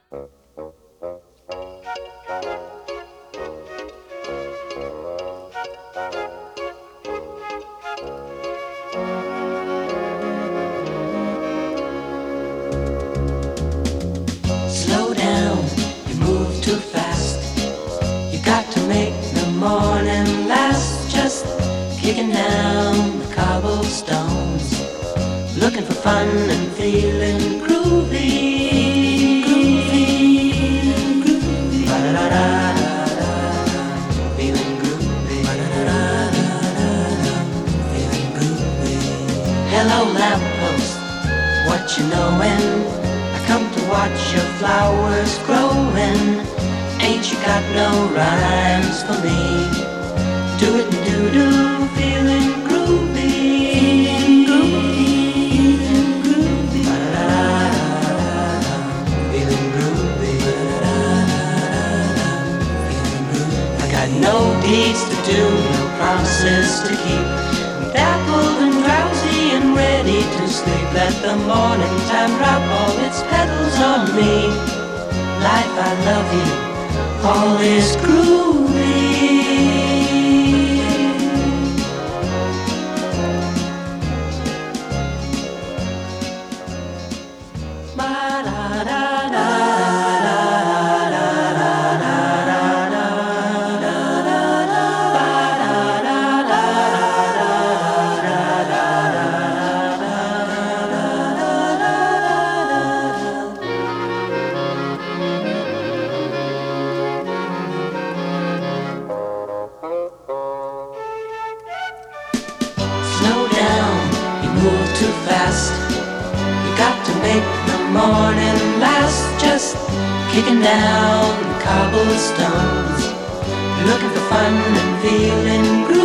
Slow down, you move too fast. You got to make the morning last. Just kicking down the cobblestones, looking for fun and feeling groovy. Groovy. Ba-da-da-da-da-da. Feeling groovy. Ba-da-da-da-da-da. Feeling groovy. Hello lamppost, what you knowin'? I come to watch your flowers growing. Ain't you got no rhymes for me? Do it and do, feeling groovy. Feeling groovy. Ba-da-da-da-da-da. Feeling groovy. Ba-da-da-da-da-da. Feeling groovy. I got no deeds to do, no promises to keep. I'm dappled and drowsy and ready to sleep. Let the morning time drop all its petals on me. Life, I love you, all is groovy. Slow down, you move too fast. You got to make the morning last. Just kicking down the cobblestones, looking for fun and feeling groovy.